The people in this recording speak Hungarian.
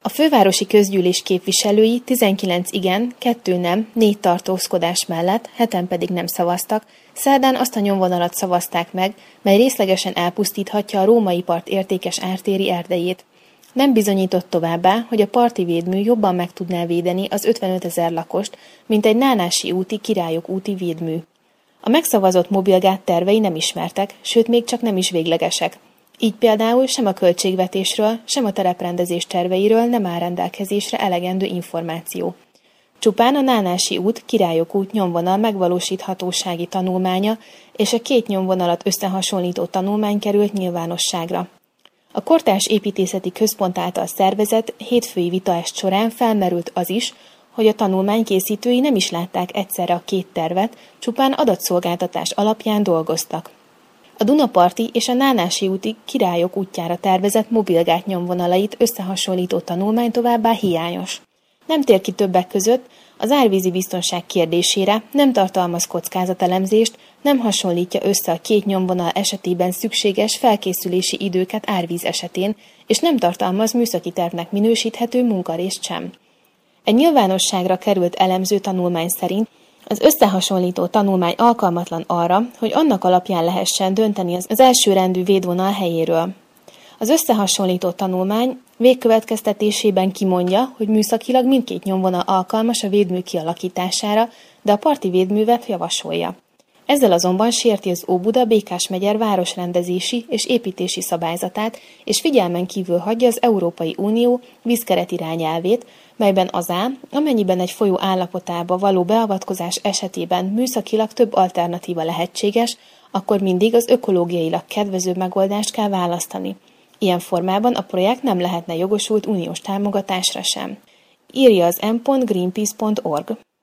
A fővárosi közgyűlés képviselői 19 igen, 2 nem, 4 tartózkodás mellett, 7-en pedig nem szavaztak, szerdán azt a nyomvonalat szavazták meg, mely részlegesen elpusztíthatja a római part értékes ártéri erdejét. Nem bizonyított továbbá, hogy a parti védmű jobban meg tudná védeni az 55 000 lakost, mint egy Nánási úti Királyok úti védmű. A megszavazott mobilgát tervei nem ismertek, sőt még csak nem is véglegesek. Így például sem a költségvetésről, sem a tereprendezés terveiről nem áll rendelkezésre elegendő információ. Csupán a Nánási út, Királyok út nyomvonal megvalósíthatósági tanulmánya és a 2 nyomvonalat összehasonlító tanulmány került nyilvánosságra. A Kortárs Építészeti Központ által szervezett hétfői vitaest során felmerült az is, hogy a tanulmány készítői nem is látták egyszerre a 2 tervet, csupán adatszolgáltatás alapján dolgoztak. A Dunaparti és a Nánási úti Királyok útjára tervezett mobilgát nyomvonalait összehasonlító tanulmány továbbá hiányos. Nem tér ki többek között az árvízi biztonság kérdésére, nem tartalmaz kockázatelemzést, nem hasonlítja össze a 2 nyomvonal esetében szükséges felkészülési időket árvíz esetén, és nem tartalmaz műszaki tervnek minősíthető munkarészt sem. Egy nyilvánosságra került elemző tanulmány szerint az összehasonlító tanulmány alkalmatlan arra, hogy annak alapján lehessen dönteni az elsőrendű védvonal helyéről. Az összehasonlító tanulmány végkövetkeztetésében kimondja, hogy műszakilag mindkét nyomvonal alkalmas a védmű kialakítására, de a parti védművet javasolja. Ezzel azonban sérti az Óbuda-Békás-megyer városrendezési és építési szabályzatát, és figyelmen kívül hagyja az Európai Unió vízkeret irányelvét, melyben az áll, amennyiben egy folyó állapotába való beavatkozás esetében műszakilag több alternatíva lehetséges, akkor mindig az ökológiailag kedvezőbb megoldást kell választani. Ilyen formában a projekt nem lehetne jogosult uniós támogatásra sem. Írja az m.greenpeace.org.